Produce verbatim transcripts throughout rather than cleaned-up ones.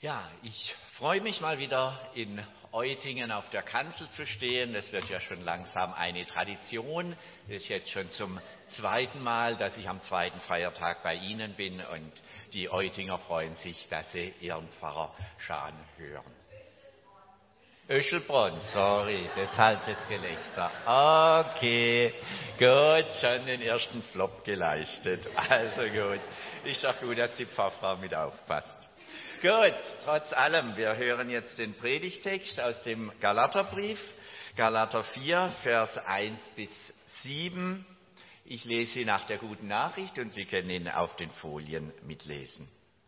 Ja, ich freue mich mal wieder in Eutingen auf der Kanzel zu stehen. Das wird ja schon langsam eine Tradition. Es ist jetzt schon zum zweiten Mal, dass ich am zweiten Feiertag bei Ihnen bin und die Eutinger freuen sich, dass sie ihren Pfarrer Schan hören. Öschelbronn, sorry, deshalb das Gelächter. Okay, gut, schon den ersten Flop geleistet. Also gut, ist doch gut, dass die Pfarrfrau mit aufpasst. Gut, trotz allem, wir hören jetzt den Predigtext aus dem Galaterbrief, Galater vier, Vers eins bis sieben. Ich lese ihn nach der guten Nachricht und Sie können ihn auf den Folien mitlesen.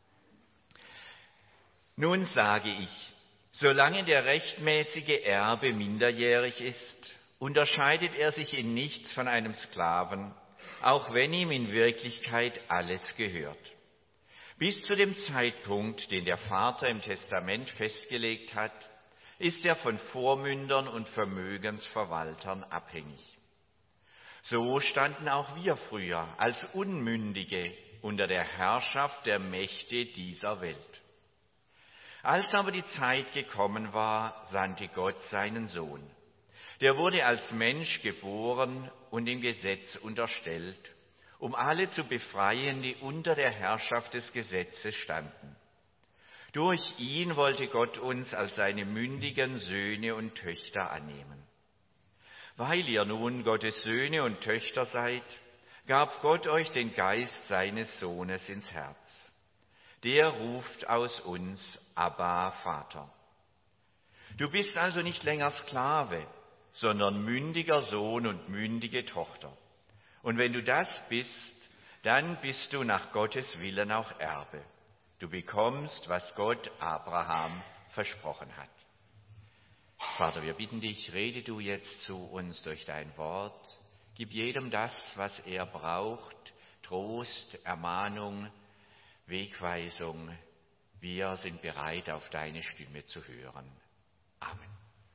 Nun sage ich, solange der rechtmäßige Erbe minderjährig ist, unterscheidet er sich in nichts von einem Sklaven, auch wenn ihm in Wirklichkeit alles gehört. Bis zu dem Zeitpunkt, den der Vater im Testament festgelegt hat, ist er von Vormündern und Vermögensverwaltern abhängig. So standen auch wir früher als Unmündige unter der Herrschaft der Mächte dieser Welt. Als aber die Zeit gekommen war, sandte Gott seinen Sohn. Der wurde als Mensch geboren und dem Gesetz unterstellt, um alle zu befreien, die unter der Herrschaft des Gesetzes standen. Durch ihn wollte Gott uns als seine mündigen Söhne und Töchter annehmen. Weil ihr nun Gottes Söhne und Töchter seid, gab Gott euch den Geist seines Sohnes ins Herz. Der ruft aus uns, Abba, Vater. Du bist also nicht länger Sklave, sondern mündiger Sohn und mündige Tochter. Und wenn du das bist, dann bist du nach Gottes Willen auch Erbe. Du bekommst, was Gott Abraham versprochen hat. Vater, wir bitten dich, rede du jetzt zu uns durch dein Wort. Gib jedem das, was er braucht, Trost, Ermahnung, Wegweisung. Wir sind bereit, auf deine Stimme zu hören. Amen.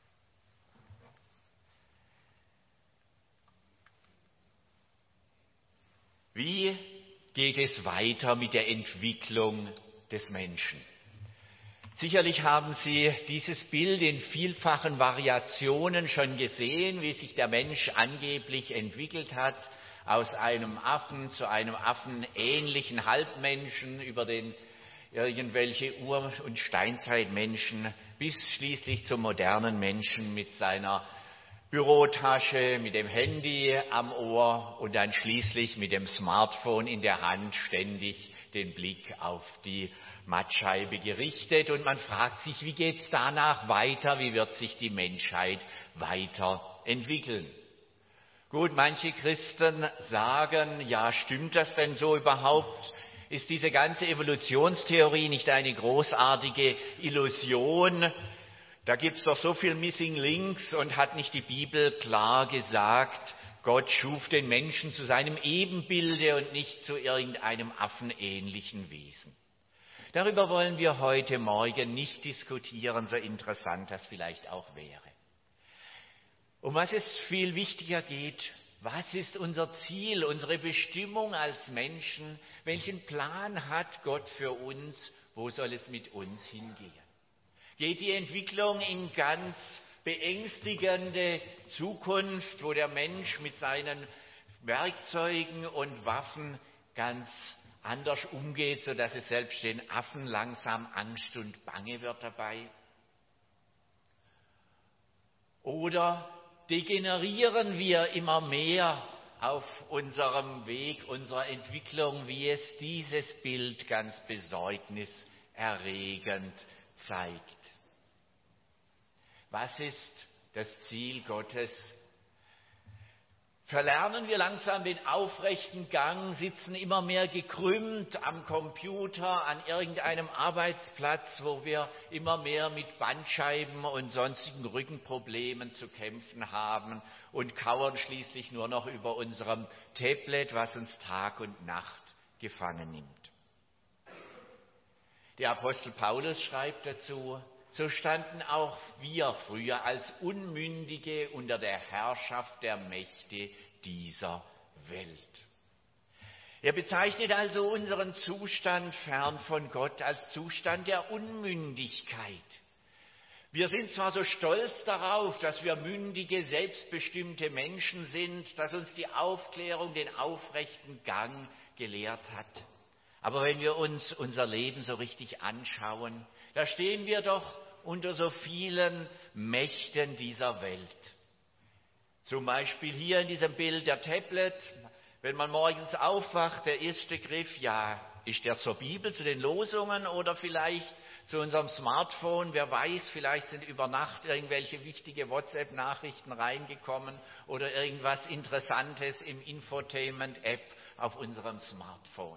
Wie geht es weiter mit der Entwicklung des Menschen? Sicherlich haben Sie dieses Bild in vielfachen Variationen schon gesehen, wie sich der Mensch angeblich entwickelt hat, aus einem Affen zu einem affenähnlichen Halbmenschen, über den irgendwelche Ur- und Steinzeitmenschen, bis schließlich zum modernen Menschen mit seiner Bürotasche, mit dem Handy am Ohr und dann schließlich mit dem Smartphone in der Hand ständig den Blick auf die Mattscheibe gerichtet. Und man fragt sich, wie geht's danach weiter? Wie wird sich die Menschheit weiterentwickeln? Gut, manche Christen sagen, ja, stimmt das denn so überhaupt? Ist diese ganze Evolutionstheorie nicht eine großartige Illusion? Da gibt's doch so viel Missing Links und hat nicht die Bibel klar gesagt, Gott schuf den Menschen zu seinem Ebenbilde und nicht zu irgendeinem affenähnlichen Wesen. Darüber wollen wir heute Morgen nicht diskutieren, so interessant das vielleicht auch wäre. Um was es viel wichtiger geht, was ist unser Ziel, unsere Bestimmung als Menschen? Welchen Plan hat Gott für uns? Wo soll es mit uns hingehen? Geht die Entwicklung in ganz beängstigende Zukunft, wo der Mensch mit seinen Werkzeugen und Waffen ganz anders umgeht, sodass es selbst den Affen langsam Angst und Bange wird dabei? Oder degenerieren wir immer mehr auf unserem Weg unserer Entwicklung, wie es dieses Bild ganz besorgniserregend zeigt? Was ist das Ziel Gottes? Verlernen wir langsam den aufrechten Gang, sitzen immer mehr gekrümmt am Computer, an irgendeinem Arbeitsplatz, wo wir immer mehr mit Bandscheiben und sonstigen Rückenproblemen zu kämpfen haben und kauern schließlich nur noch über unserem Tablet, was uns Tag und Nacht gefangen nimmt. Der Apostel Paulus schreibt dazu, so standen auch wir früher als Unmündige unter der Herrschaft der Mächte dieser Welt. Er bezeichnet also unseren Zustand fern von Gott als Zustand der Unmündigkeit. Wir sind zwar so stolz darauf, dass wir mündige, selbstbestimmte Menschen sind, dass uns die Aufklärung den aufrechten Gang gelehrt hat. Aber wenn wir uns unser Leben so richtig anschauen, da stehen wir doch unter so vielen Mächten dieser Welt. Zum Beispiel hier in diesem Bild der Tablet, wenn man morgens aufwacht, der erste Griff, ja, ist der zur Bibel, zu den Losungen oder vielleicht zu unserem Smartphone? Wer weiß, vielleicht sind über Nacht irgendwelche wichtige WhatsApp-Nachrichten reingekommen oder irgendwas Interessantes im Infotainment-App auf unserem Smartphone.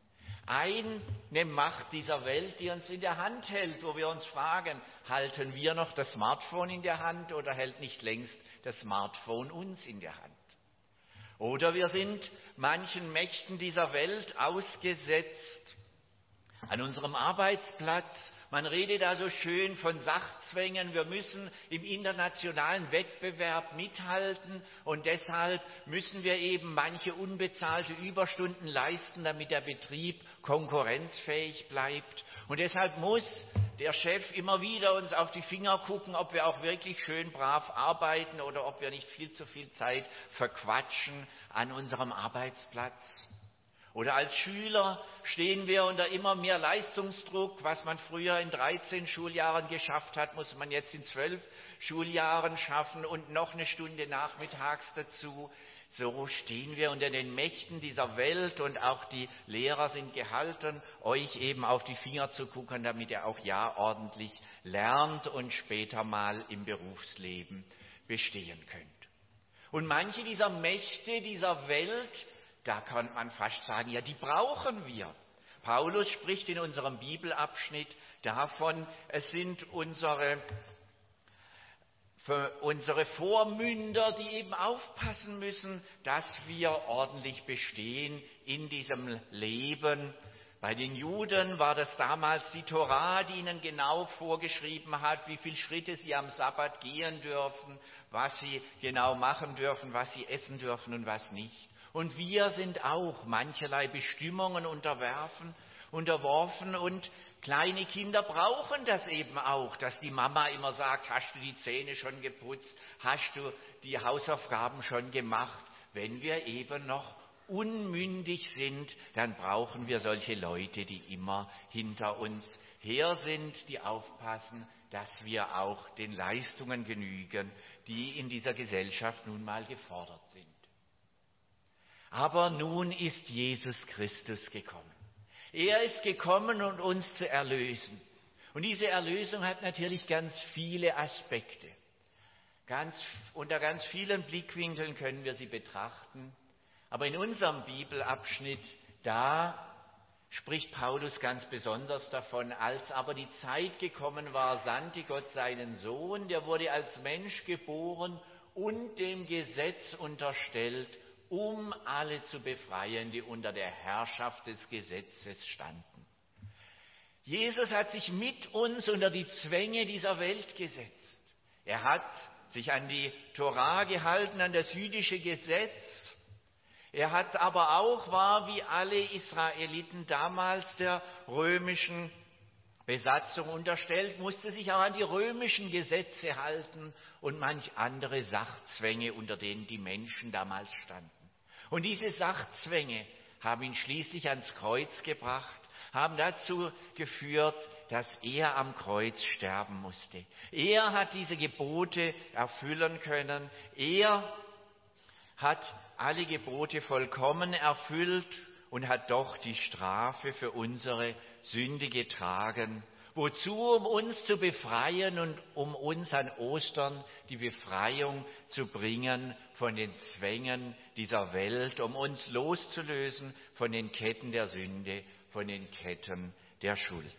Eine Macht dieser Welt, die uns in der Hand hält, wo wir uns fragen, halten wir noch das Smartphone in der Hand oder hält nicht längst das Smartphone uns in der Hand? Oder wir sind manchen Mächten dieser Welt ausgesetzt. An unserem Arbeitsplatz, man redet da so schön von Sachzwängen, wir müssen im internationalen Wettbewerb mithalten und deshalb müssen wir eben manche unbezahlte Überstunden leisten, damit der Betrieb konkurrenzfähig bleibt. Und deshalb muss der Chef immer wieder uns auf die Finger gucken, ob wir auch wirklich schön brav arbeiten oder ob wir nicht viel zu viel Zeit verquatschen an unserem Arbeitsplatz. Oder als Schüler stehen wir unter immer mehr Leistungsdruck. Was man früher in dreizehn Schuljahren geschafft hat, muss man jetzt in zwölf Schuljahren schaffen und noch eine Stunde nachmittags dazu. So stehen wir unter den Mächten dieser Welt und auch die Lehrer sind gehalten, euch eben auf die Finger zu gucken, damit ihr auch ja ordentlich lernt und später mal im Berufsleben bestehen könnt. Und manche dieser Mächte dieser Welt, da kann man fast sagen, ja, die brauchen wir. Paulus spricht in unserem Bibelabschnitt davon, es sind unsere, unsere Vormünder, die eben aufpassen müssen, dass wir ordentlich bestehen in diesem Leben. Bei den Juden war das damals die Tora, die ihnen genau vorgeschrieben hat, wie viele Schritte sie am Sabbat gehen dürfen, was sie genau machen dürfen, was sie essen dürfen und was nicht. Und wir sind auch mancherlei Bestimmungen unterwerfen, unterworfen und kleine Kinder brauchen das eben auch, dass die Mama immer sagt, hast du die Zähne schon geputzt, hast du die Hausaufgaben schon gemacht. Wenn wir eben noch unmündig sind, dann brauchen wir solche Leute, die immer hinter uns her sind, die aufpassen, dass wir auch den Leistungen genügen, die in dieser Gesellschaft nun mal gefordert sind. Aber nun ist Jesus Christus gekommen. Er ist gekommen, um uns zu erlösen. Und diese Erlösung hat natürlich ganz viele Aspekte. Ganz, unter ganz vielen Blickwinkeln können wir sie betrachten. Aber in unserem Bibelabschnitt, da spricht Paulus ganz besonders davon, als aber die Zeit gekommen war, sandte Gott seinen Sohn, der wurde als Mensch geboren und dem Gesetz unterstellt, um alle zu befreien, die unter der Herrschaft des Gesetzes standen. Jesus hat sich mit uns unter die Zwänge dieser Welt gesetzt. Er hat sich an die Tora gehalten, an das jüdische Gesetz. Er hat aber auch, war wie alle Israeliten damals der römischen Besatzung unterstellt, musste sich auch an die römischen Gesetze halten und manch andere Sachzwänge, unter denen die Menschen damals standen. Und diese Sachzwänge haben ihn schließlich ans Kreuz gebracht, haben dazu geführt, dass er am Kreuz sterben musste. Er hat diese Gebote erfüllen können. Er hat alle Gebote vollkommen erfüllt und hat doch die Strafe für unsere Sünde getragen. Wozu? Um uns zu befreien und um uns an Ostern die Befreiung zu bringen von den Zwängen dieser Welt, um uns loszulösen von den Ketten der Sünde, von den Ketten der Schuld.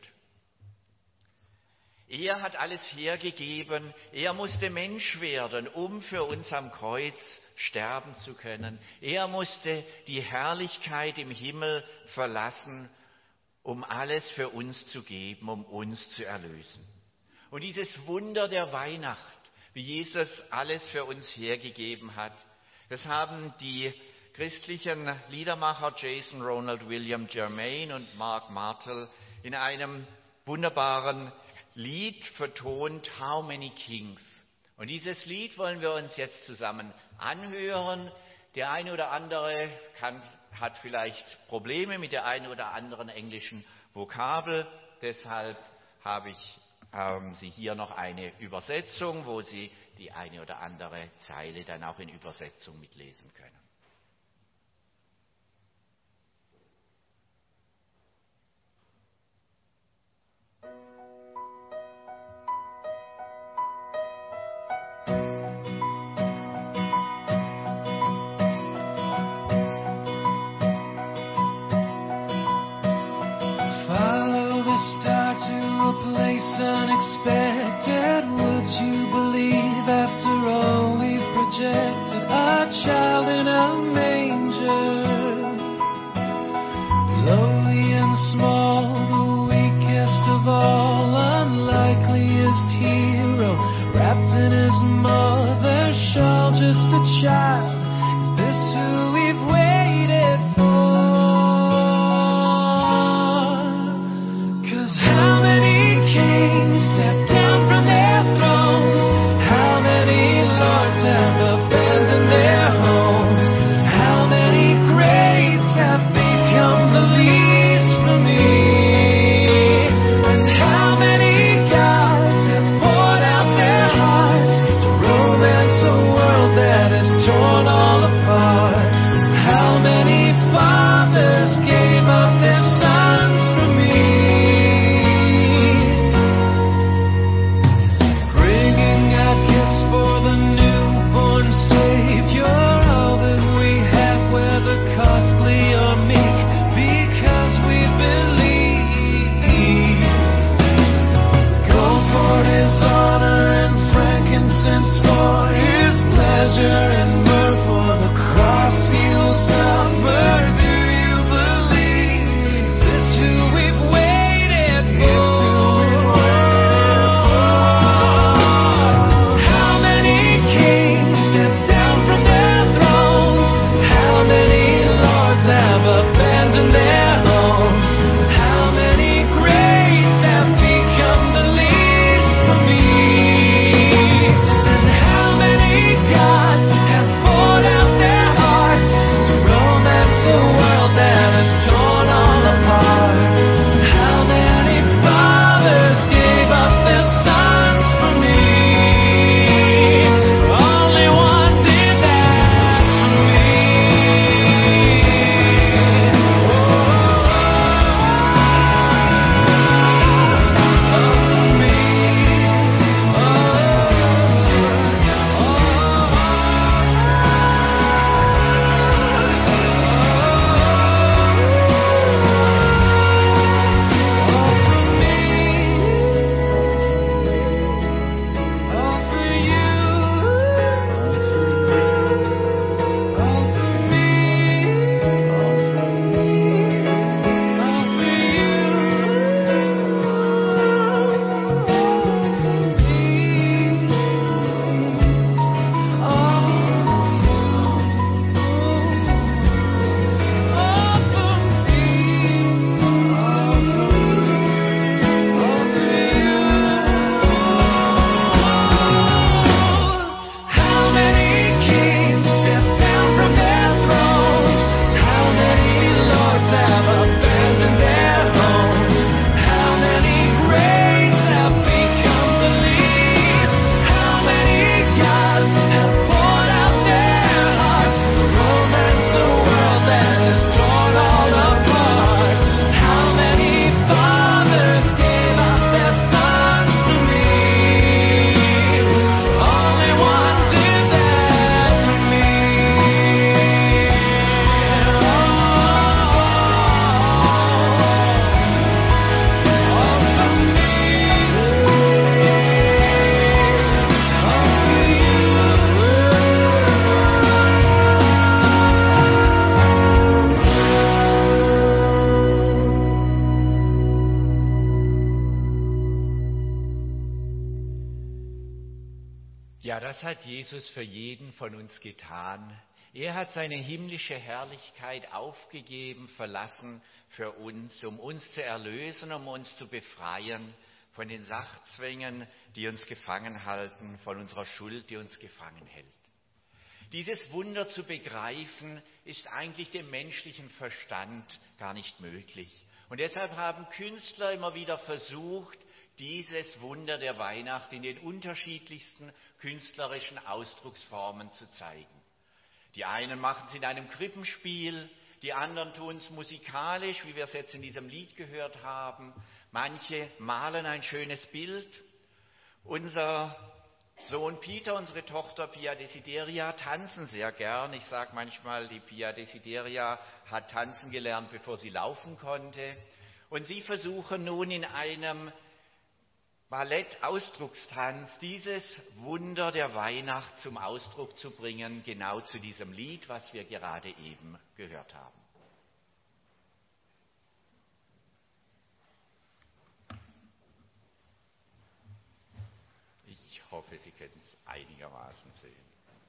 Er hat alles hergegeben, er musste Mensch werden, um für uns am Kreuz sterben zu können. Er musste die Herrlichkeit im Himmel verlassen, um alles für uns zu geben, um uns zu erlösen. Und dieses Wunder der Weihnacht, wie Jesus alles für uns hergegeben hat, das haben die christlichen Liedermacher Jason Ronald William Germain und Mark Martel in einem wunderbaren Lied vertont, How Many Kings. Und dieses Lied wollen wir uns jetzt zusammen anhören. Der eine oder andere kann, hat vielleicht Probleme mit der einen oder anderen englischen Vokabel. Deshalb habe ich haben Sie hier noch eine Übersetzung, wo Sie die eine oder andere Zeile dann auch in Übersetzung mitlesen können. Unexpected, would you believe after all we've projected? A child in a manger, lowly and small, the weakest of all, unlikeliest hero, wrapped in his mother's shawl, just a child. Is this who we've waited for? 'Cause how many kings stepped down from their thrones? How many lords have abandoned their homes? How many greats have become the least for me? And how many gods have poured out their hearts to romance a world that is torn all apart? How many fathers gave up their sons for me? For the newborn Savior, all that we have, whether costly or meek, because we believe. Gold for his honor and frankincense for his pleasure, and myrrh for the cross he'll suffer. Do you believe? Is this who we've waited for? Ja, das hat Jesus für jeden von uns getan, Er hat seine himmlische Herrlichkeit aufgegeben, verlassen für uns, um uns zu erlösen, um uns zu befreien von den Sachzwängen, die uns gefangen halten, von unserer Schuld, die uns gefangen hält. Dieses Wunder zu begreifen, ist eigentlich dem menschlichen Verstand gar nicht möglich. Und deshalb haben Künstler immer wieder versucht, dieses Wunder der Weihnacht in den unterschiedlichsten künstlerischen Ausdrucksformen zu zeigen. Die einen machen es in einem Krippenspiel, die anderen tun es musikalisch, wie wir es jetzt in diesem Lied gehört haben. Manche malen ein schönes Bild. Unser Sohn Peter, unsere Tochter Pia Desideria tanzen sehr gern. Ich sage manchmal, die Pia Desideria hat tanzen gelernt, bevor sie laufen konnte. Und sie versuchen nun in einem Ballett-Ausdruckstanz dieses Wunder der Weihnacht zum Ausdruck zu bringen, genau zu diesem Lied, was wir gerade eben gehört haben. Ich hoffe, Sie können es einigermaßen sehen.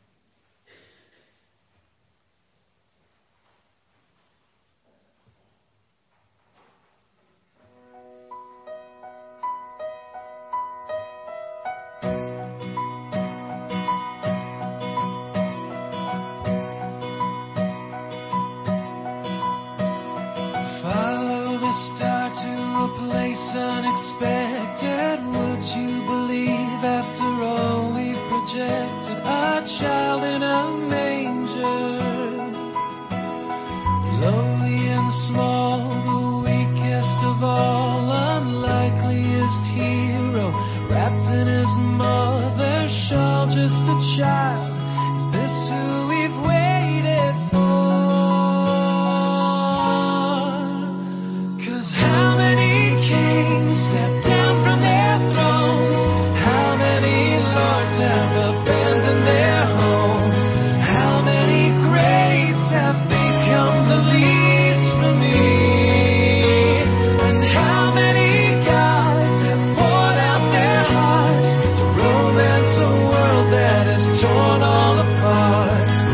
Follow the star to a place unexpected. Would you believe after all we projected? A child in a manger, lowly and small, the weakest of all, unlikeliest hero, wrapped in his mother's shawl, just a child. Is this who we've waited for? How many kings stepped down from their thrones? How many lords have abandoned their homes? How many greats have become the least for me? And how many gods have poured out their hearts to romance a world that is torn all apart?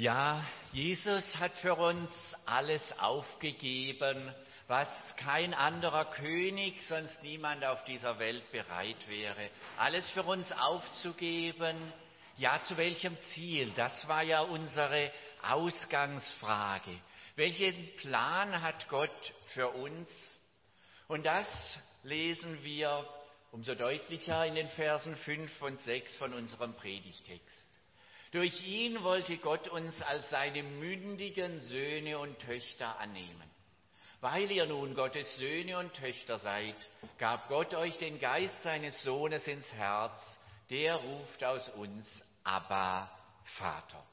Ja, Jesus hat für uns alles aufgegeben, was kein anderer König, sonst niemand auf dieser Welt bereit wäre. Alles für uns aufzugeben. Ja, zu welchem Ziel? Das war ja unsere Ausgangsfrage. Welchen Plan hat Gott für uns? Und das lesen wir umso deutlicher in den Versen fünf und sechs von unserem Predigtext. Durch ihn wollte Gott uns als seine mündigen Söhne und Töchter annehmen. Weil ihr nun Gottes Söhne und Töchter seid, gab Gott euch den Geist seines Sohnes ins Herz, der ruft aus uns, Abba, Vater.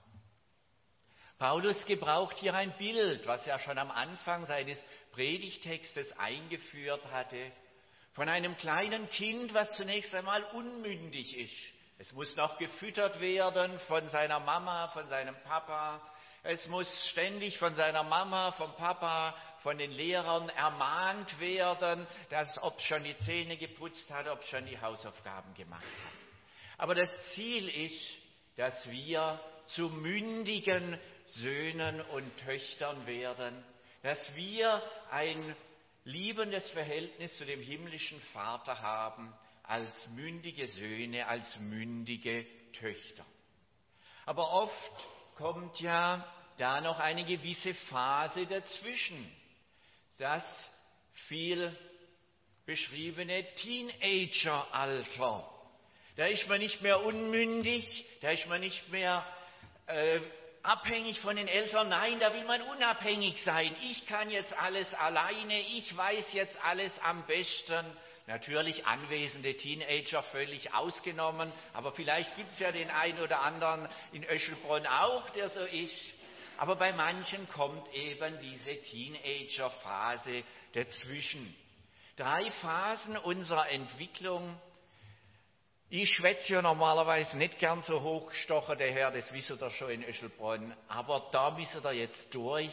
Paulus gebraucht hier ein Bild, was er schon am Anfang seines Predigtextes eingeführt hatte, von einem kleinen Kind, was zunächst einmal unmündig ist. Es muss noch gefüttert werden von seiner Mama, von seinem Papa. Es muss ständig von seiner Mama, vom Papa, von den Lehrern ermahnt werden, dass, ob es schon die Zähne geputzt hat, ob es schon die Hausaufgaben gemacht hat. Aber das Ziel ist, dass wir zu mündigen Söhnen und Töchtern werden, dass wir ein liebendes Verhältnis zu dem himmlischen Vater haben, als mündige Söhne, als mündige Töchter. Aber oft kommt ja da noch eine gewisse Phase dazwischen, das viel beschriebene Teenageralter. Da ist man nicht mehr unmündig, da ist man nicht mehr äh, abhängig von den Eltern. Nein, da will man unabhängig sein. Ich kann jetzt alles alleine, ich weiß jetzt alles am besten. Natürlich anwesende Teenager völlig ausgenommen, aber vielleicht gibt es ja den einen oder anderen in Öschelbronn auch, der so ist. Aber bei manchen kommt eben diese Teenager-Phase dazwischen. Drei Phasen unserer Entwicklung. Ich schwätze ja normalerweise nicht gern so hochgestochen, der Herr, das wisst ihr schon in Öschelbronn, aber da müsst ihr jetzt durch.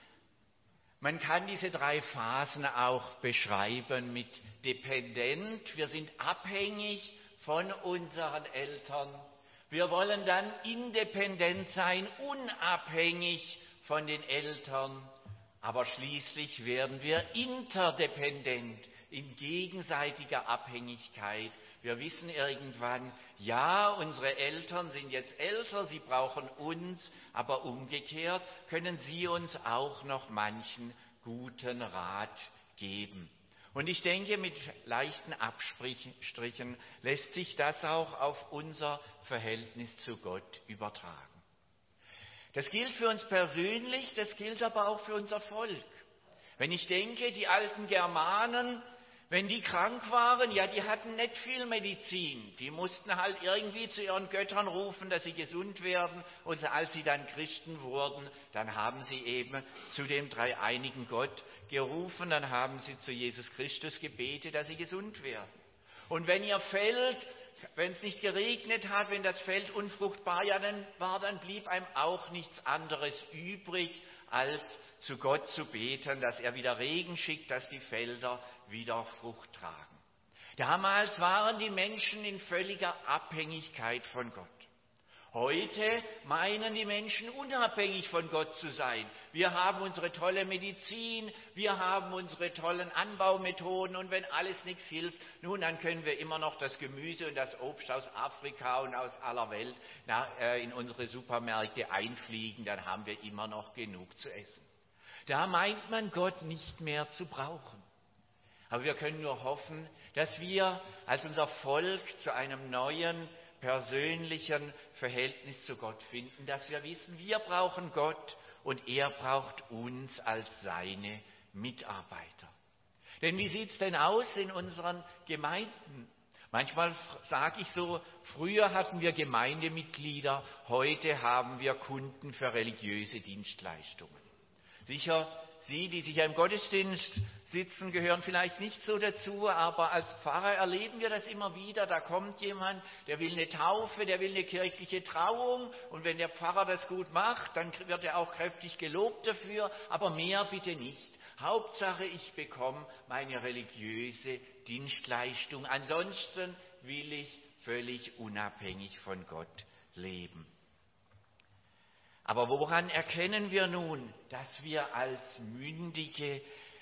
Man kann diese drei Phasen auch beschreiben mit dependent. Wir sind abhängig von unseren Eltern. Wir wollen dann independent sein, unabhängig von den Eltern. Aber schließlich werden wir interdependent, in gegenseitiger Abhängigkeit. Wir wissen irgendwann, ja, unsere Eltern sind jetzt älter, sie brauchen uns, aber umgekehrt können sie uns auch noch manchen guten Rat geben. Und ich denke, mit leichten Abstrichen lässt sich das auch auf unser Verhältnis zu Gott übertragen. Das gilt für uns persönlich, das gilt aber auch für unser Volk. Wenn ich denke, die alten Germanen, wenn die krank waren, ja, die hatten nicht viel Medizin. Die mussten halt irgendwie zu ihren Göttern rufen, dass sie gesund werden. Und als sie dann Christen wurden, dann haben sie eben zu dem dreieinigen Gott gerufen, dann haben sie zu Jesus Christus gebetet, dass sie gesund werden. Und wenn ihr Feld, wenn es nicht geregnet hat, wenn das Feld unfruchtbar ja, dann war, dann blieb einem auch nichts anderes übrig, als zu Gott zu beten, dass er wieder Regen schickt, dass die Felder wieder Frucht tragen. Damals waren die Menschen in völliger Abhängigkeit von Gott. Heute meinen die Menschen, unabhängig von Gott zu sein. Wir haben unsere tolle Medizin, wir haben unsere tollen Anbaumethoden und wenn alles nichts hilft, nun, dann können wir immer noch das Gemüse und das Obst aus Afrika und aus aller Welt in unsere Supermärkte einfliegen, dann haben wir immer noch genug zu essen. Da meint man Gott nicht mehr zu brauchen. Aber wir können nur hoffen, dass wir als unser Volk zu einem neuen, persönlichen Verhältnis zu Gott finden, dass wir wissen, wir brauchen Gott und er braucht uns als seine Mitarbeiter. Denn wie sieht es denn aus in unseren Gemeinden? Manchmal sage ich so, früher hatten wir Gemeindemitglieder, heute haben wir Kunden für religiöse Dienstleistungen. Sicher, Sie, die sicher im Gottesdienst sitzen, gehören vielleicht nicht so dazu, aber als Pfarrer erleben wir das immer wieder. Da kommt jemand, der will eine Taufe, der will eine kirchliche Trauung und wenn der Pfarrer das gut macht, dann wird er auch kräftig gelobt dafür, aber mehr bitte nicht. Hauptsache, ich bekomme meine religiöse Dienstleistung. Ansonsten will ich völlig unabhängig von Gott leben. Aber woran erkennen wir nun, dass wir als mündige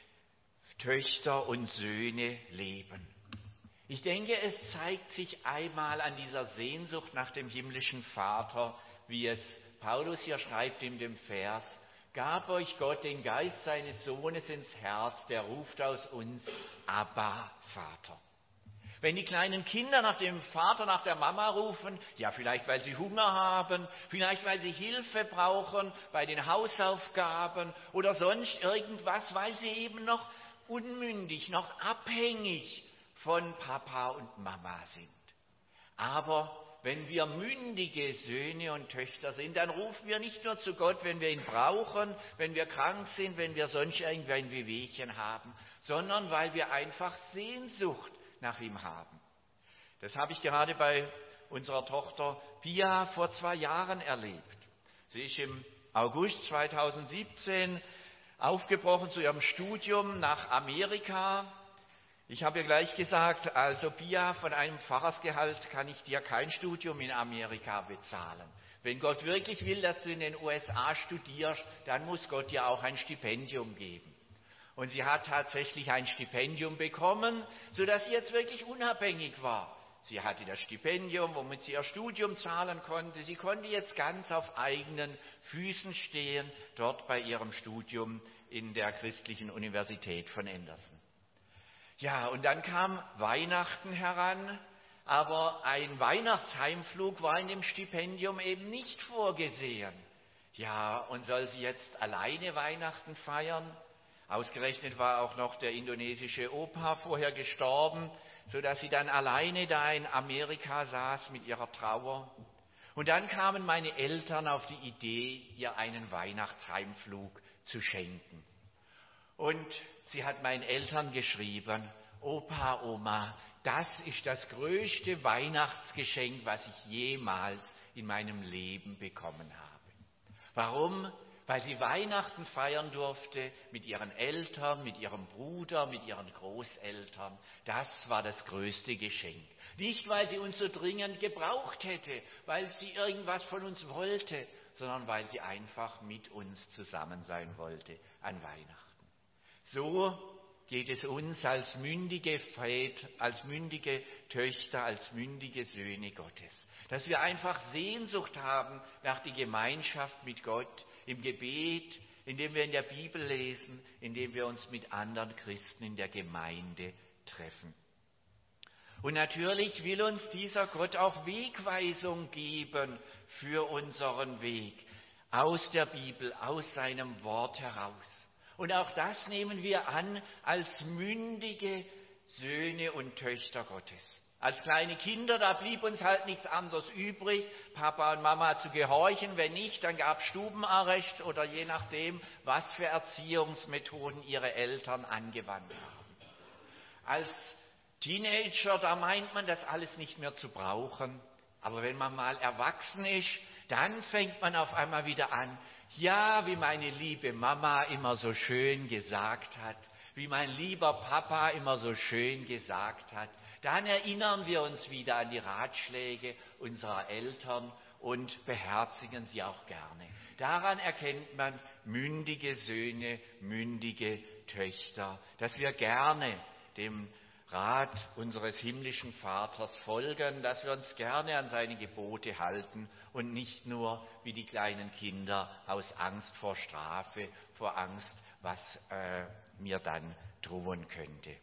Töchter und Söhne leben? Ich denke, es zeigt sich einmal an dieser Sehnsucht nach dem himmlischen Vater, wie es Paulus hier schreibt in dem Vers: Gab euch Gott den Geist seines Sohnes ins Herz, der ruft aus uns, Abba, Vater. Wenn die kleinen Kinder nach dem Vater, nach der Mama rufen, ja vielleicht weil sie Hunger haben, vielleicht weil sie Hilfe brauchen bei den Hausaufgaben oder sonst irgendwas, weil sie eben noch unmündig, noch abhängig von Papa und Mama sind. Aber wenn wir mündige Söhne und Töchter sind, dann rufen wir nicht nur zu Gott, wenn wir ihn brauchen, wenn wir krank sind, wenn wir sonst irgendwie ein Wehwehchen haben, sondern weil wir einfach Sehnsucht nach ihm haben. Das habe ich gerade bei unserer Tochter Pia vor zwei Jahren erlebt. Sie ist im August zweitausendsiebzehn aufgebrochen zu ihrem Studium nach Amerika. Ich habe ihr gleich gesagt, also Pia, von einem Pfarrersgehalt kann ich dir kein Studium in Amerika bezahlen. Wenn Gott wirklich will, dass du in den U S A studierst, dann muss Gott dir auch ein Stipendium geben. Und sie hat tatsächlich ein Stipendium bekommen, sodass sie jetzt wirklich unabhängig war. Sie hatte das Stipendium, womit sie ihr Studium zahlen konnte. Sie konnte jetzt ganz auf eigenen Füßen stehen, dort bei ihrem Studium in der Christlichen Universität von Anderson. Ja, und dann kam Weihnachten heran, aber ein Weihnachtsheimflug war in dem Stipendium eben nicht vorgesehen. Ja, und soll sie jetzt alleine Weihnachten feiern? Ausgerechnet war auch noch der indonesische Opa vorher gestorben, sodass sie dann alleine da in Amerika saß mit ihrer Trauer. Und dann kamen meine Eltern auf die Idee, ihr einen Weihnachtsheimflug zu schenken. Und sie hat meinen Eltern geschrieben: Opa, Oma, das ist das größte Weihnachtsgeschenk, was ich jemals in meinem Leben bekommen habe. Warum? Weil sie Weihnachten feiern durfte mit ihren Eltern, mit ihrem Bruder, mit ihren Großeltern. Das war das größte Geschenk. Nicht, weil sie uns so dringend gebraucht hätte, weil sie irgendwas von uns wollte, sondern weil sie einfach mit uns zusammen sein wollte an Weihnachten. So geht es uns als mündige Väter, als mündige Töchter, als mündige Söhne Gottes. Dass wir einfach Sehnsucht haben nach der Gemeinschaft mit Gott, im Gebet, indem wir in der Bibel lesen, indem wir uns mit anderen Christen in der Gemeinde treffen. Und natürlich will uns dieser Gott auch Wegweisung geben für unseren Weg, aus der Bibel, aus seinem Wort heraus. Und auch das nehmen wir an als mündige Söhne und Töchter Gottes. Als kleine Kinder, da blieb uns halt nichts anderes übrig, Papa und Mama zu gehorchen. Wenn nicht, dann gab es Stubenarrest oder je nachdem, was für Erziehungsmethoden ihre Eltern angewandt haben. Als Teenager, da meint man das alles nicht mehr zu brauchen. Aber wenn man mal erwachsen ist, dann fängt man auf einmal wieder an, ja, wie meine liebe Mama immer so schön gesagt hat, wie mein lieber Papa immer so schön gesagt hat, dann erinnern wir uns wieder an die Ratschläge unserer Eltern und beherzigen sie auch gerne. Daran erkennt man mündige Söhne, mündige Töchter, dass wir gerne dem Rat unseres himmlischen Vaters folgen, dass wir uns gerne an seine Gebote halten und nicht nur wie die kleinen Kinder aus Angst vor Strafe, vor Angst, was äh, mir dann drohen könnte.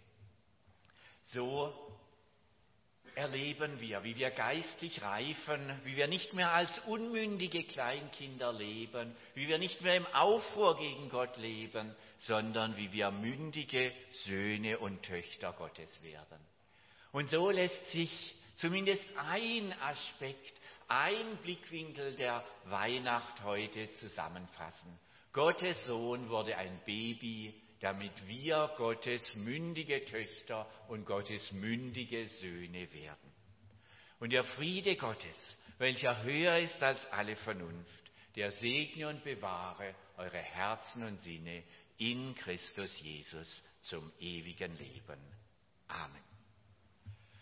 So erleben wir, wie wir geistlich reifen, wie wir nicht mehr als unmündige Kleinkinder leben, wie wir nicht mehr im Aufruhr gegen Gott leben, sondern wie wir mündige Söhne und Töchter Gottes werden. Und so lässt sich zumindest ein Aspekt, ein Blickwinkel der Weihnacht heute zusammenfassen. Gottes Sohn wurde ein Baby, damit wir Gottes mündige Töchter und Gottes mündige Söhne werden. Und der Friede Gottes, welcher höher ist als alle Vernunft, der segne und bewahre eure Herzen und Sinne in Christus Jesus zum ewigen Leben. Amen.